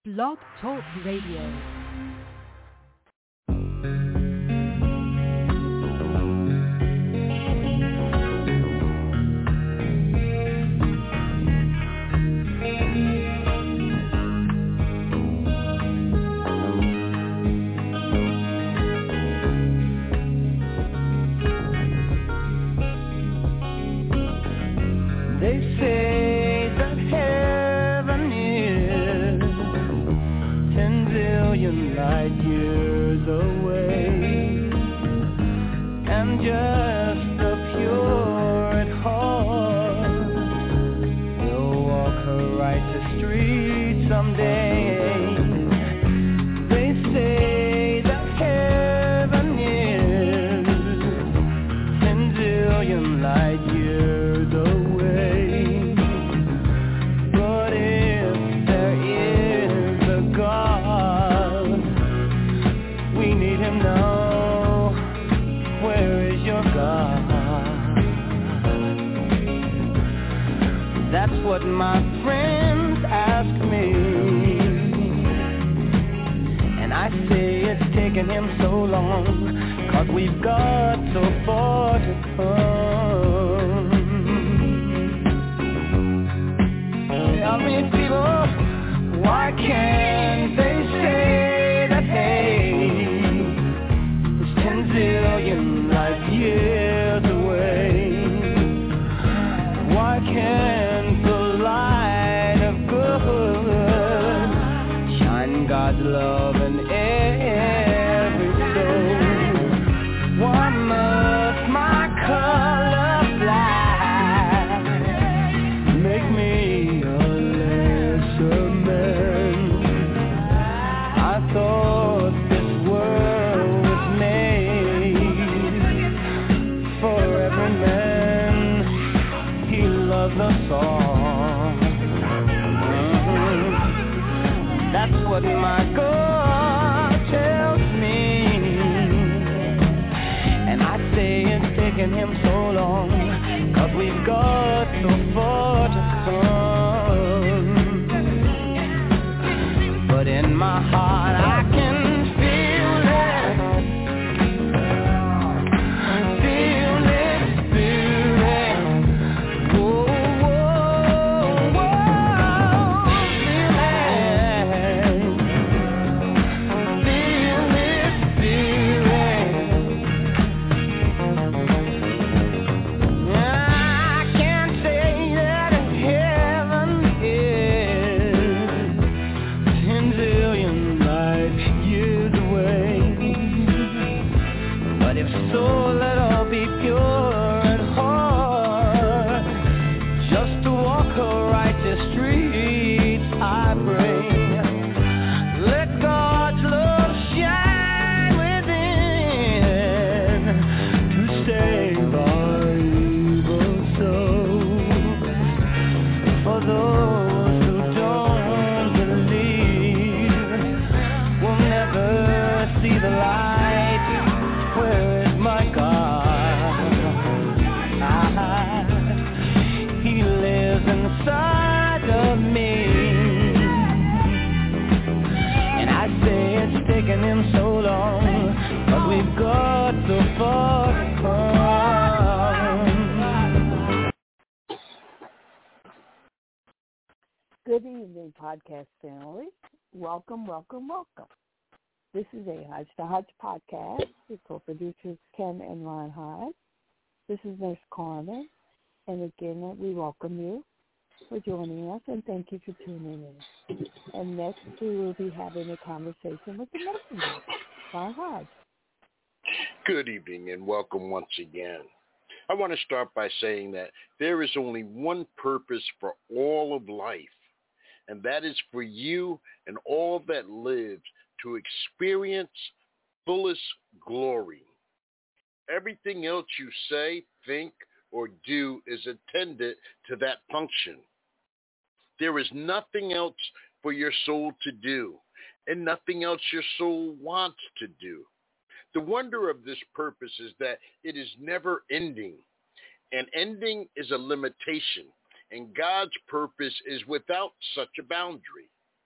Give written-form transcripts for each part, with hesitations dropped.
Blog Talk Radio. What my friends ask me, and I say it's taken him so long, 'cause we've got so far to come. Tell me people, why can't they say that hey, it's 10 zillion light years away? Why can't the light of good shine God's love in every soul? Why must my color black make me a lesser man? I thought this world was made for every man. He loves us all. That's what my God tells me, and I say it's taken him so long, 'cause we've got so far to come. But in my heart I can feel it, spirit. Whoa, whoa, whoa, so let all be pure at heart, just to walk a righteous streets I bring. Let God's love shine within to save our evil souls. For those who don't believe will never see the light. Where is my God? He lives inside of me, and I say it's taken him so long, but we've got so far to come. Good evening, podcast family. Welcome, welcome, welcome. This is a Hodge to Hodge podcast with co-producers Ken and Ron Hodge. This is Nurse Carmen, and again, we welcome you for joining us, and thank you for tuning in. And next, we will be having a conversation with the medicine doctor, Ron Hodge. Good evening, and welcome once again. I want to start by saying that there is only one purpose for all of life, and that is for you and all that lives to experience fullest glory. Everything else you say, think, or do is attendant to that function. There is nothing else for your soul to do, and nothing else your soul wants to do. The wonder of this purpose is that it is never ending. An ending is a limitation, and God's purpose is without such a boundary.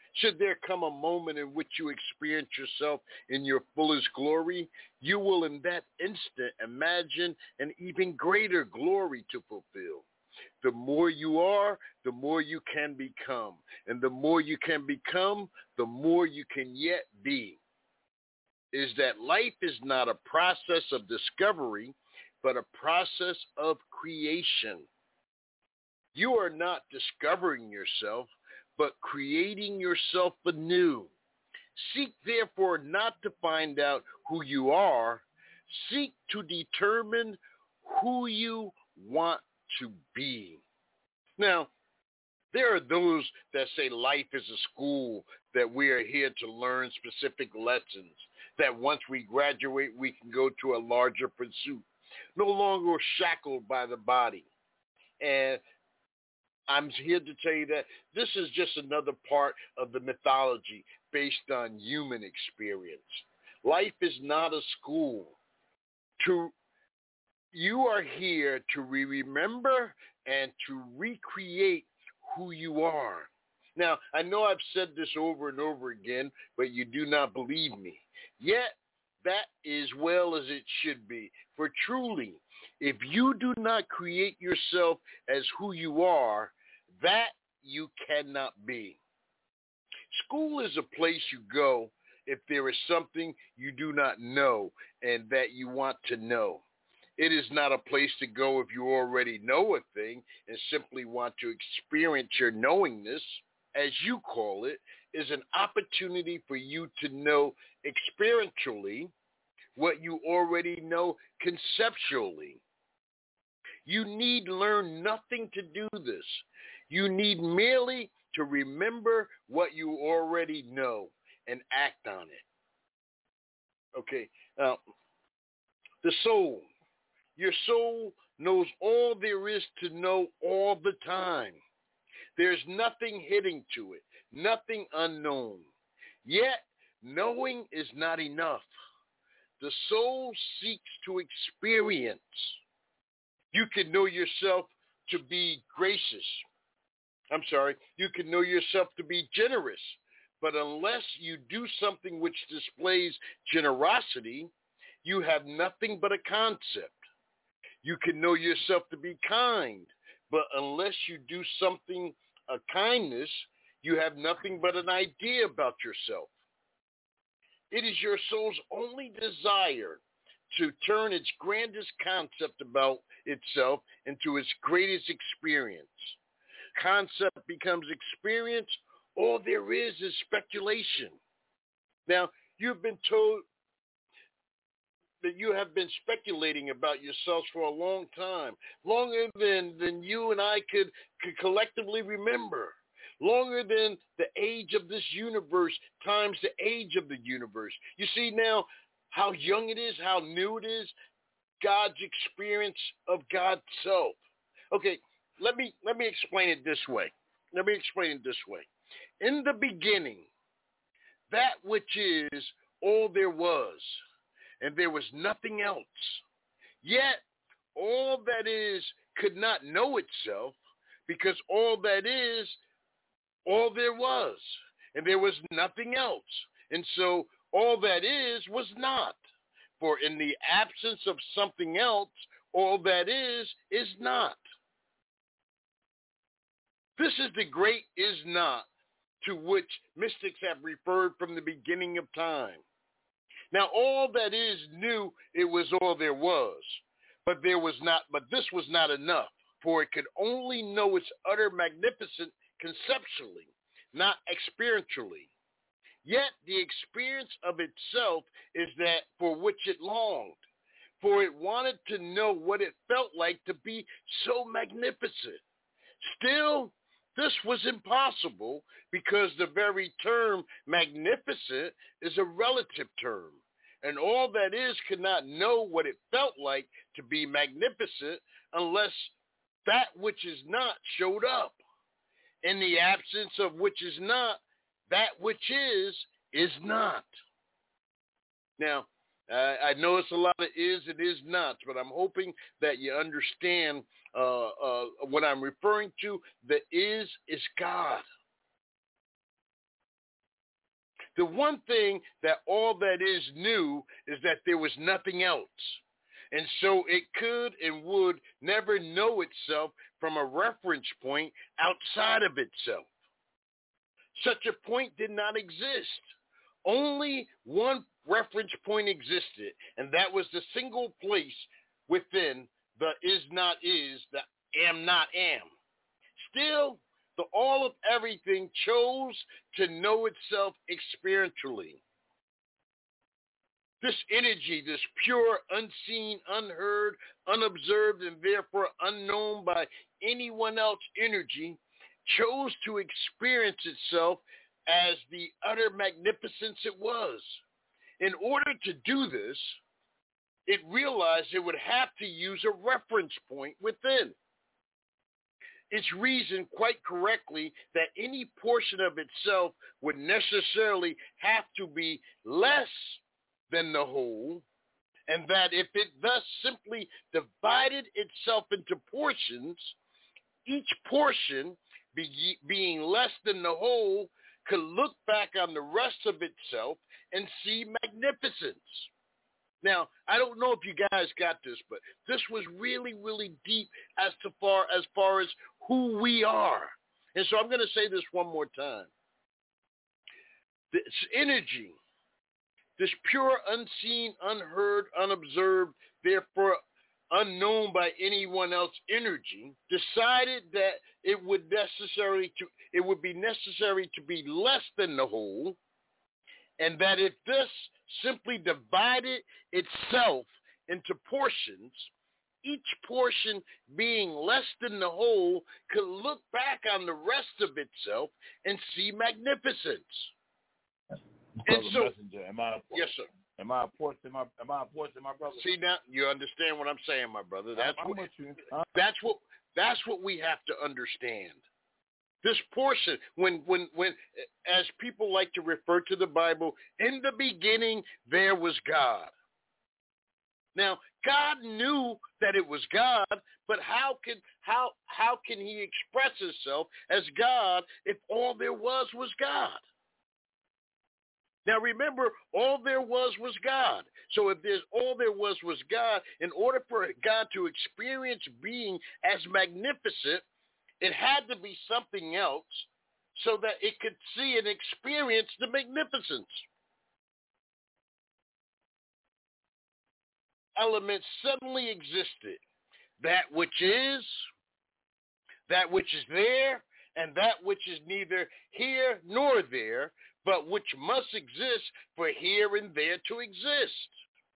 Should there come a moment in which you experience yourself in your fullest glory, you will in that instant imagine an even greater glory to fulfill. The more you are, the more you can become. And the more you can become, the more you can yet be. Is that life is not a process of discovery, but a process of creation. You are not discovering yourself, but creating yourself anew. Seek, therefore, not to find out who you are. Seek to determine who you want to be. Now, there are those that say life is a school, that we are here to learn specific lessons, that once we graduate, we can go to a larger pursuit, no longer shackled by the body. And I'm here to tell you that this is just another part of the mythology based on human experience. Life is not a school. You are here to remember and to recreate who you are. Now, I know I've said this over and over again, but you do not believe me. Yet, that is well as it should be. For truly, if you do not create yourself as who you are, that you cannot be. School is a place you go if there is something you do not know and that you want to know. It is not a place to go if you already know a thing and simply want to experience your knowingness, as you call it, is an opportunity for you to know experientially what you already know conceptually. You need learn nothing to do this. You need merely to remember what you already know and act on it. Okay, now, the soul. Your soul knows all there is to know all the time. There's nothing hidden to it, nothing unknown. Yet, knowing is not enough. The soul seeks to experience. You can know yourself to be gracious. You can know yourself to be generous. But unless you do something which displays generosity, you have nothing but a concept. You can know yourself to be kind, but unless you do something, a kindness, you have nothing but an idea about yourself. It is your soul's only desire to turn its grandest concept about itself into its greatest experience. Concept becomes experience, all there is speculation. Now, you've been told that you have been speculating about yourselves for a long time, longer than you and I could collectively remember, longer than the age of this universe times the age of the universe. You see now how young it is, how new it is, God's experience of God's self. Okay, let me explain it this way. In the beginning, that which is all there was, and there was nothing else. Yet, all that is could not know itself, because all that is, all there was, and there was nothing else. And so, all that is was not. For in the absence of something else, all that is not. This is the great is not to which mystics have referred from the beginning of time. Now, all that is knew it was all there was, but this was not enough, for it could only know its utter magnificence conceptually, not experientially. Yet the experience of itself is that for which it longed, for it wanted to know what it felt like to be so magnificent. Still, this was impossible because the very term magnificent is a relative term, and all that is could not know what it felt like to be magnificent unless that which is not showed up. In the absence of which is not, that which is not. Now, I know it's a lot of is and is not, but I'm hoping that you understand what I'm referring to. The is God. The one thing that all that is knew is that there was nothing else. And so it could and would never know itself from a reference point outside of itself. Such a point did not exist. Only one reference point existed, and that was the single place within the is not is, the am not am. Still, the all of everything chose to know itself experientially. This energy, this pure, unseen, unheard, unobserved, and therefore unknown by anyone else energy, chose to experience itself as the utter magnificence it was. In order to do this, it realized it would have to use a reference point within. It's reasoned quite correctly that any portion of itself would necessarily have to be less than the whole, and that if it thus simply divided itself into portions, each portion being less than the whole could look back on the rest of itself and see magnificence. Now, I don't know if you guys got this, but this was really, really deep as far as who we are. And so I'm going to say this one more time. This energy, this pure, unseen, unheard, unobserved, therefore unknown by anyone else energy, decided that it would be necessary to be less than the whole, and that if this simply divided itself into portions, each portion being less than the whole could look back on the rest of itself and see magnificence. Brother and so, Messenger, yes, sir. Am I a portion, my brother? See, now you understand what I'm saying, my brother. I'm with you. That's what we have to understand. This portion, when as people like to refer to the Bible, in the beginning there was God. Now, God knew that it was God, but how can he express himself as God if all there was God? Now remember, all there was God. So if there's all there was God, in order for God to experience being as magnificent, it had to be something else so that it could see and experience the magnificence. Elements suddenly existed. That which is there, and that which is neither here nor there, but which must exist for here and there to exist.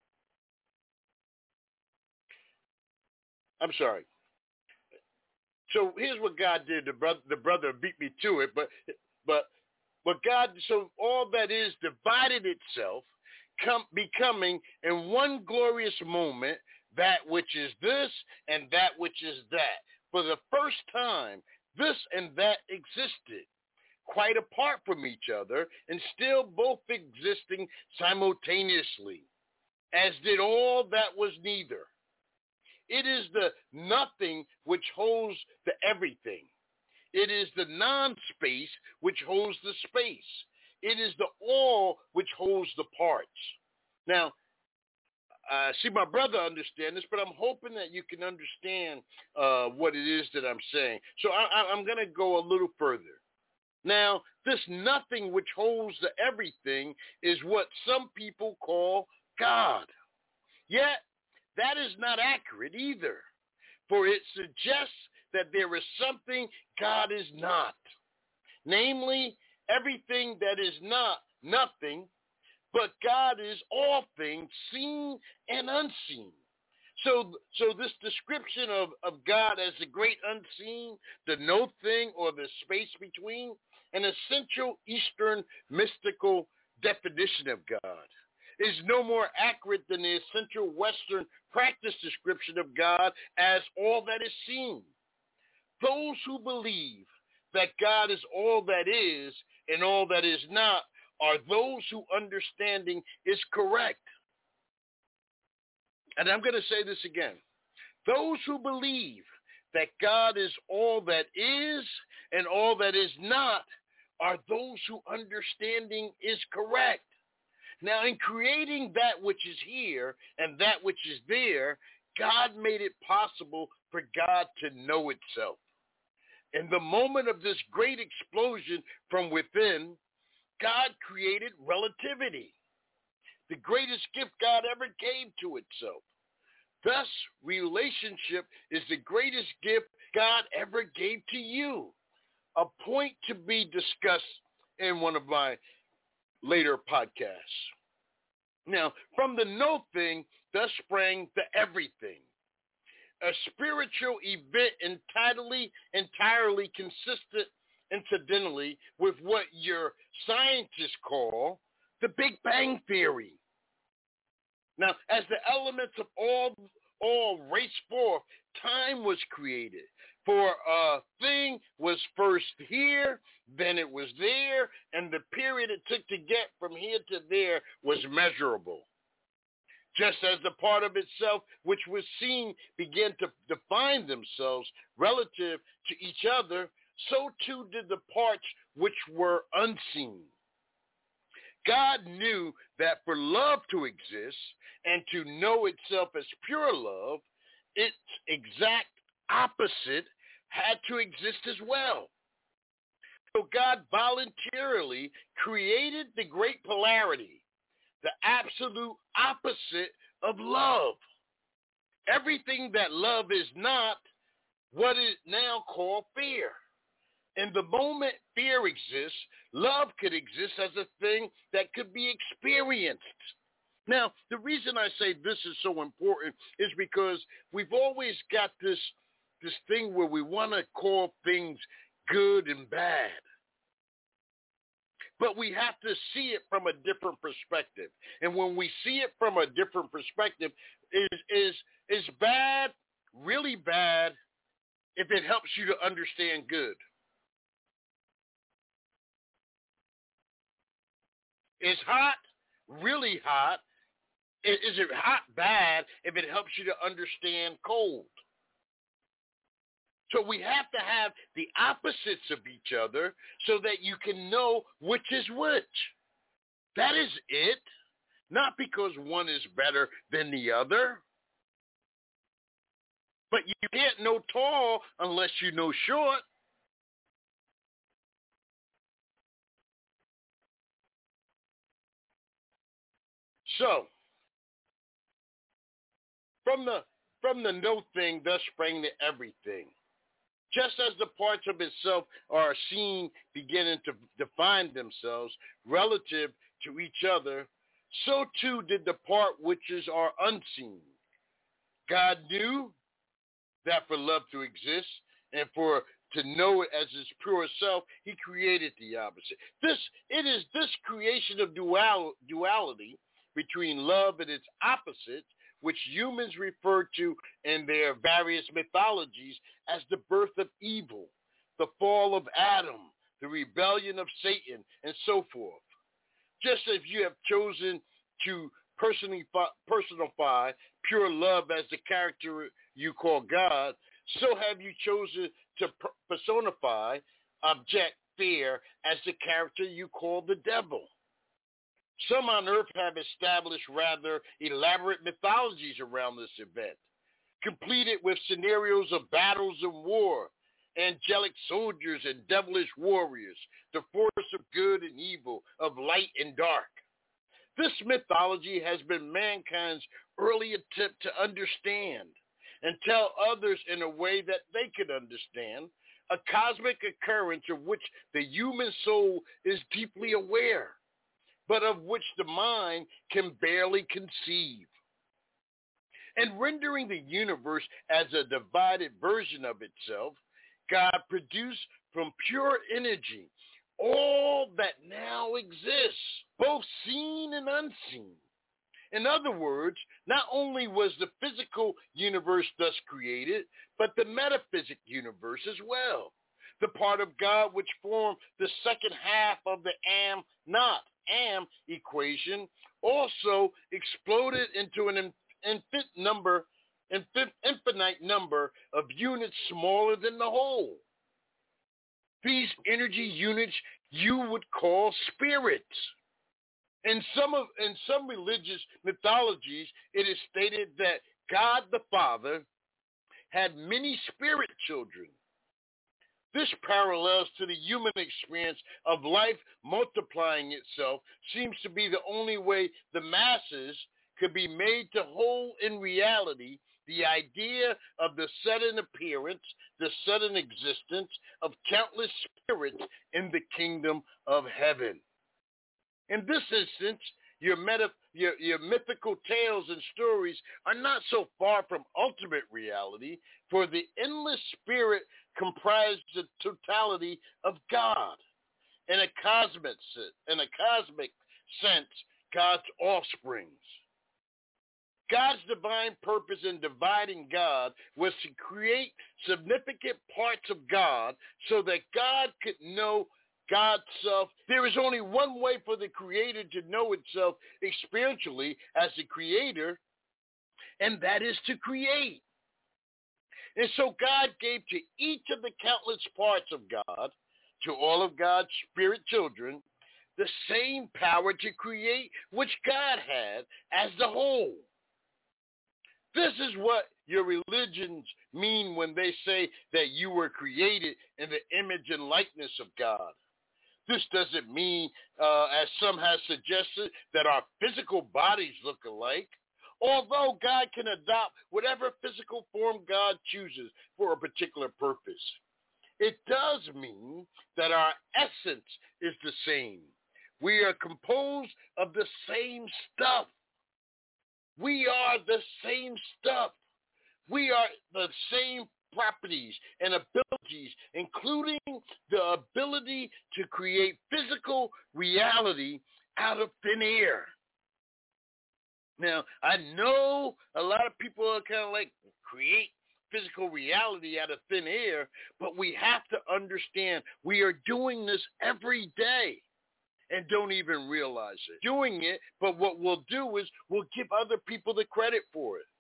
I'm sorry. So here's what God did. The brother beat me to it, but what God, so all that is divided itself, becoming in one glorious moment that which is this and that which is that. For the first time, this and that existed, quite apart from each other, and still both existing simultaneously, as did all that was neither. It is the nothing which holds the everything. It is the non-space which holds the space. It is the all which holds the parts. Now, see, my brother understands this, but I'm hoping that you can understand what it is that I'm saying. So I'm going to go a little further. Now, this nothing which holds the everything is what some people call God. Yet, that is not accurate either, for it suggests that there is something God is not, namely everything that is not nothing, but God is all things seen and unseen. So this description of God as the great unseen, the no thing or the space between, an essential Eastern mystical definition of God, is no more accurate than the essential Western practice description of God as all that is seen. Those who believe that God is all that is and all that is not are those whose understanding is correct. And I'm going to say this again. Those who believe that God is all that is and all that is not are those who understanding is correct. Now, in creating that which is here and that which is there, God made it possible for God to know itself. In the moment of this great explosion from within, God created relativity, the greatest gift God ever gave to itself. Thus, relationship is the greatest gift God ever gave to you, a point to be discussed in one of my later podcasts. Now, from the no thing, thus sprang the everything, a spiritual event entirely consistent, incidentally, with what your scientists call the Big Bang Theory. Now, as the elements of all race forth, time was created. For a thing was first here, then it was there, and the period it took to get from here to there was measurable. Just as the part of itself which was seen began to define themselves relative to each other, so too did the parts which were unseen. God knew that for love to exist and to know itself as pure love, its exact opposite had to exist as well. So God voluntarily created the great polarity, the absolute opposite of love. Everything that love is not, what is now called fear. In the moment fear exists, love could exist as a thing that could be experienced. Now, the reason I say this is so important is because we've always got this thing where we want to call things good and bad. But we have to see it from a different perspective. And when we see it from a different perspective, is bad really bad if it helps you to understand good? Is hot really hot? Is it hot bad if it helps you to understand cold? So we have to have the opposites of each other so that you can know which is which. That is it. Not because one is better than the other. But you can't know tall unless you know short. So, from the no thing thus sprang the everything. Just as the parts of itself are seen beginning to define themselves relative to each other, so too did the part which are unseen. God knew that for love to exist and for to know it as its pure self, he created the opposite. It is this creation of duality between love and its opposite, which humans refer to in their various mythologies as the birth of evil, the fall of Adam, the rebellion of Satan, and so forth. Just as you have chosen to personify pure love as the character you call God, so have you chosen to personify object fear as the character you call the devil. Some on earth have established rather elaborate mythologies around this event, completed with scenarios of battles and war, angelic soldiers and devilish warriors, the force of good and evil, of light and dark. This mythology has been mankind's early attempt to understand and tell others in a way that they could understand, a cosmic occurrence of which the human soul is deeply aware, but of which the mind can barely conceive. And rendering the universe as a divided version of itself, God produced from pure energy all that now exists, both seen and unseen. In other words, not only was the physical universe thus created, but the metaphysic universe as well. The part of God which formed the second half of the am equation also exploded into an infinite number of units smaller than the whole. These energy units you would call spirits. In some religious mythologies, it is stated that God the Father had many spirit children. This parallels to the human experience of life multiplying itself seems to be the only way the masses could be made to hold in reality the idea of the sudden appearance, the sudden existence of countless spirits in the kingdom of heaven. In this instance, your mythical tales and stories are not so far from ultimate reality, for the endless spirit comprised the totality of God. In a cosmic sense, God's offsprings. God's divine purpose in dividing God was to create significant parts of God so that God could know God's self. There is only one way for the Creator to know itself experientially as the Creator, and that is to create. And so God gave to each of the countless parts of God, to all of God's spirit children, the same power to create which God had as the whole. This is what your religions mean when they say that you were created in the image and likeness of God. This doesn't mean, as some have suggested, that our physical bodies look alike, although God can adopt whatever physical form God chooses for a particular purpose. It does mean that our essence is the same. We are composed of the same stuff. We are the same stuff. We are the same properties and abilities, including the ability to create physical reality out of thin air. Now, I know a lot of people are kind of like create physical reality out of thin air, but we have to understand we are doing this every day and don't even realize it. Doing it, but what we'll do is we'll give other people the credit for it.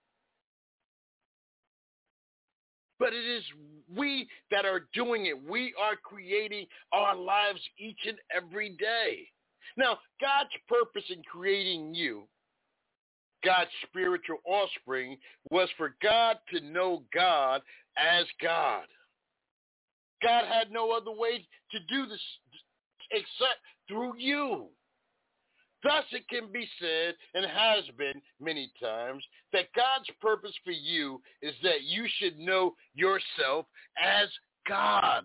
But it is we that are doing it. We are creating our lives each and every day. Now, God's purpose in creating you, God's spiritual offspring, was for God to know God as God. God had no other way to do this except through you. Thus it can be said, and has been many times, that God's purpose for you is that you should know yourself as God.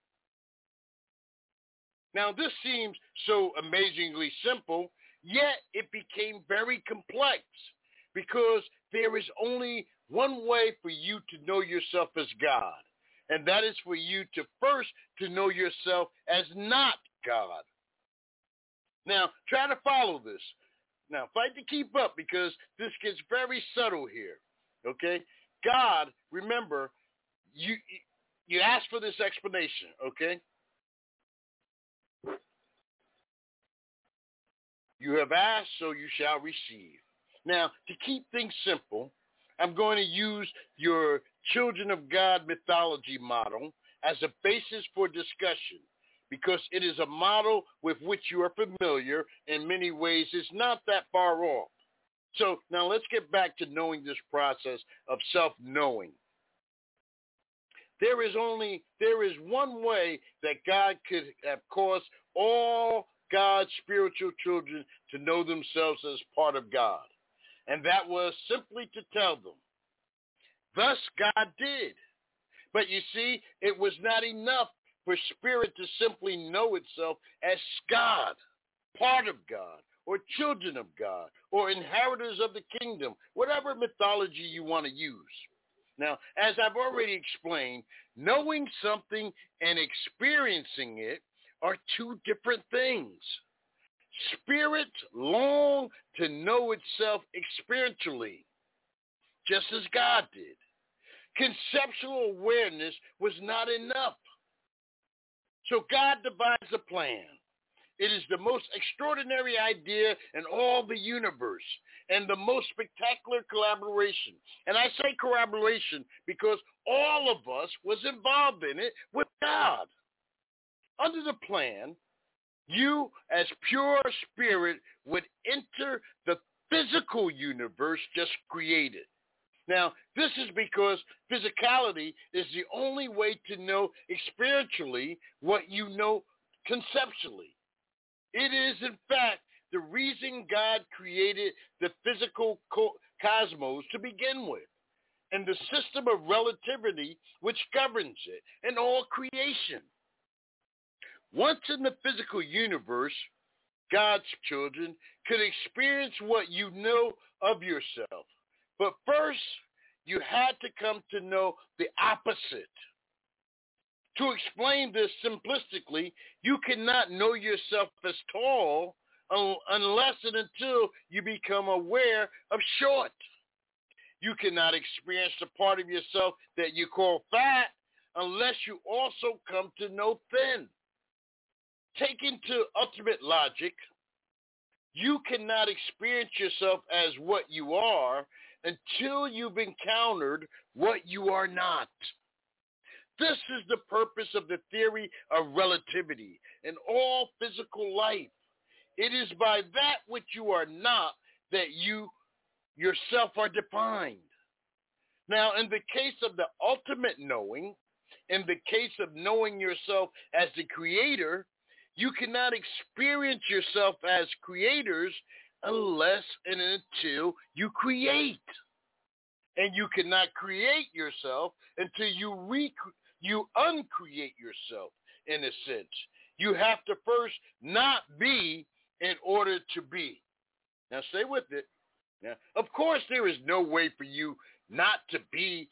Now this seems so amazingly simple, yet it became very complex because there is only one way for you to know yourself as God, and that is for you to first to know yourself as not God. Now, try to follow this. Now, fight to keep up because this gets very subtle here, okay? God, remember, you asked for this explanation, okay? You have asked, so you shall receive. Now, to keep things simple, I'm going to use your Children of God mythology model as a basis for discussion, because it is a model with which you are familiar. In many ways, it's not that far off. So now let's get back to knowing this process of self-knowing. There is one way that God could have caused all God's spiritual children to know themselves as part of God, and that was simply to tell them. Thus God did. But you see, it was not enough for spirit to simply know itself as God, part of God, or children of God, or inheritors of the kingdom, whatever mythology you want to use. Now, as I've already explained, knowing something and experiencing it are two different things. Spirit longed to know itself experientially, just as God did. Conceptual awareness was not enough. So God devised a plan. It is the most extraordinary idea in all the universe and the most spectacular collaboration. And I say collaboration because all of us was involved in it with God. Under the plan, you as pure spirit would enter the physical universe just created. Now, this is because physicality is the only way to know experientially what you know conceptually. It is, in fact, the reason God created the physical cosmos to begin with, and the system of relativity which governs it, and all creation. Once in the physical universe, God's children could experience what you know of yourself. But first, you had to come to know the opposite. To explain this simplistically, you cannot know yourself as tall unless and until you become aware of short. You cannot experience the part of yourself that you call fat unless you also come to know thin. Taken to ultimate logic, you cannot experience yourself as what you are until you've encountered what you are not. This is the purpose of the theory of relativity in all physical life. It is by that which you are not that you yourself are defined. Now, in the case of the ultimate knowing, in the case of knowing yourself as the creator, you cannot experience yourself as creators unless and until you create. And you cannot create yourself until you uncreate yourself, in a sense. You have to first not be in order to be. Now, stay with it. Now, of course, there is no way for you not to be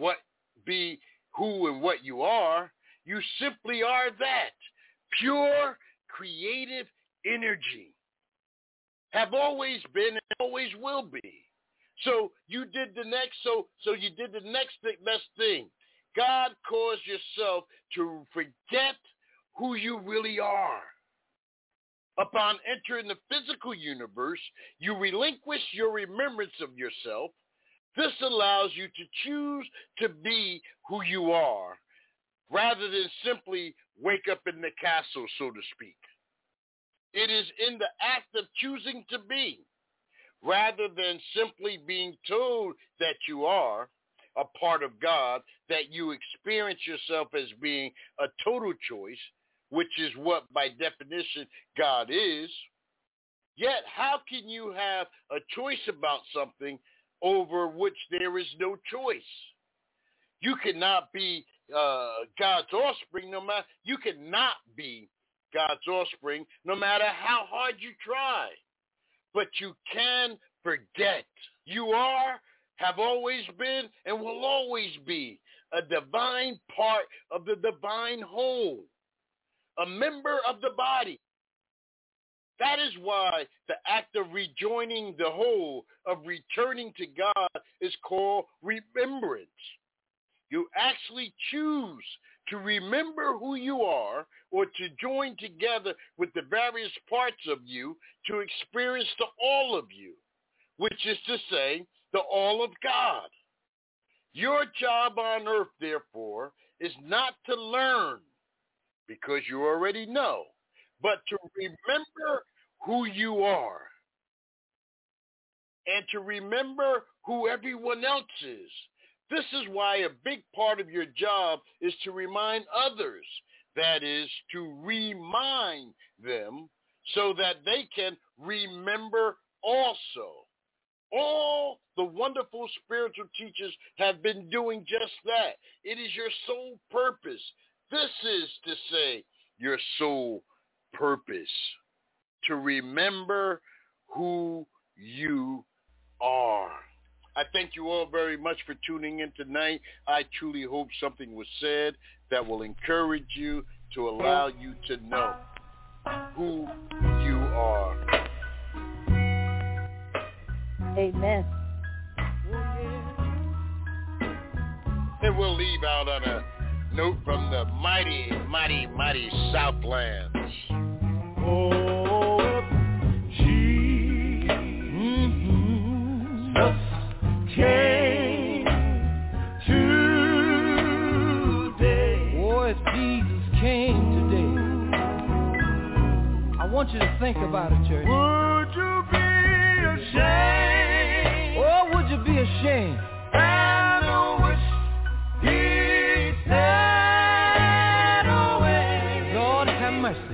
who and what you are. You simply are that. Pure creative energy. Have always been and always will be. So you did the next best thing. God caused yourself to forget who you really are. Upon entering the physical universe, you relinquish your remembrance of yourself. This allows you to choose to be who you are, rather than simply wake up in the castle, so to speak. It is in the act of choosing to be, rather than simply being told that you are a part of God, that you experience yourself as being a total choice, which is what by definition God is. Yet how can you have a choice about something over which there is no choice? You cannot be God's offspring you cannot be God's offspring no matter how hard you try. But you can forget. You are, have always been, and will always be a divine part of the divine whole, a member of the body. That is why the act of rejoining the whole, of returning to God, is called remembrance. You actually choose to remember who you are, or to join together with the various parts of you to experience the all of you, which is to say, the all of God. Your job on earth, therefore, is not to learn, because you already know, but to remember who you are, and to remember who everyone else is. This is why a big part of your job is to remind others, that is, to remind them so that they can remember also. All the wonderful spiritual teachers have been doing just that. It is your sole purpose. This is to say your sole purpose, to remember who you are. I thank you all very much for tuning in tonight. I truly hope something was said that will encourage you, to allow you to know who you are. Amen. And we'll leave out on a note from the mighty, mighty, mighty Southland. Oh, Jesus came today. Oh, if Jesus came today, ashamed. And I wish he'd stayed away. Lord have mercy.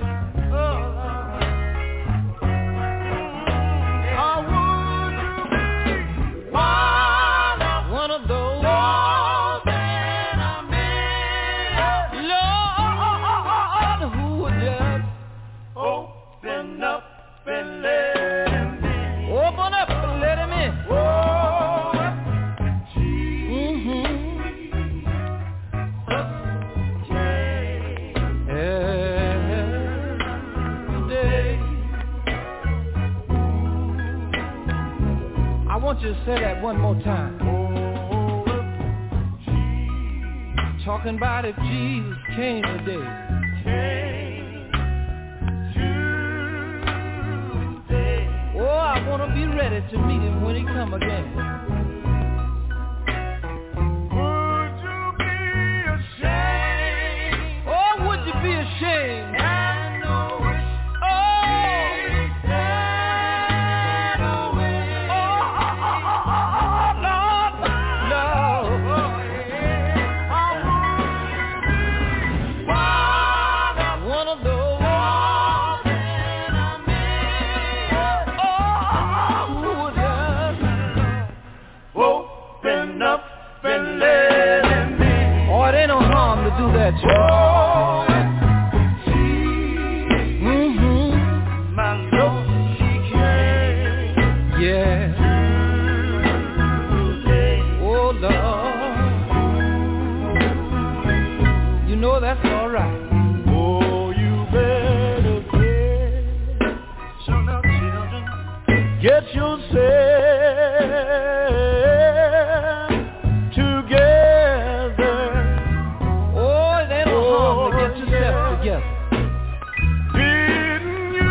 One of those that I met, Lord, who would just open up and let him in. Open up and let him in. Today, I want you to say that one more time. Talking about if Jesus came today. Oh, I want to be ready to meet him when he come again. Would you be ashamed? Oh, would you be ashamed? And wish he'd stayed away. One of those. Do that, my Lord, she came. Yeah. Oh Lord, you know that's all right. Oh, you better get yourself together. Together. Didn't you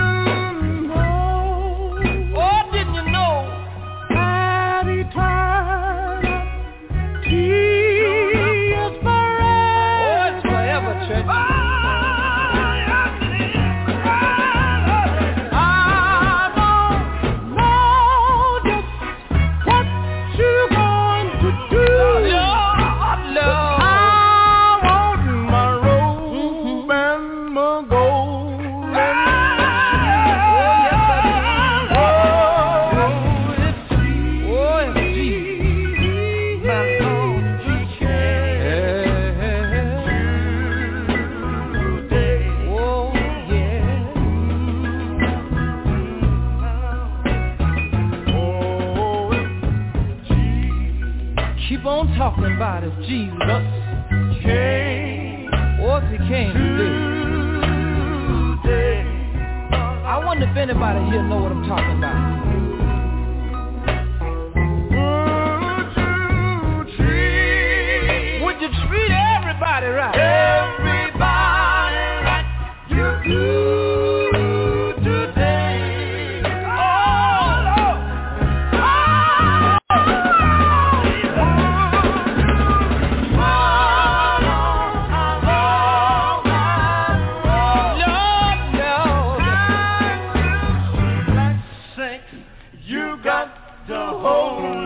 know? Oh, didn't you know that eternity is forever? Oh, it's forever, church. I don't know just what you're going to do. Lord. Keep on talking about if Jesus came, or if he came today. I wonder if anybody here know what I'm talking about. Would you treat everybody right? Everybody right. You do. You got to hold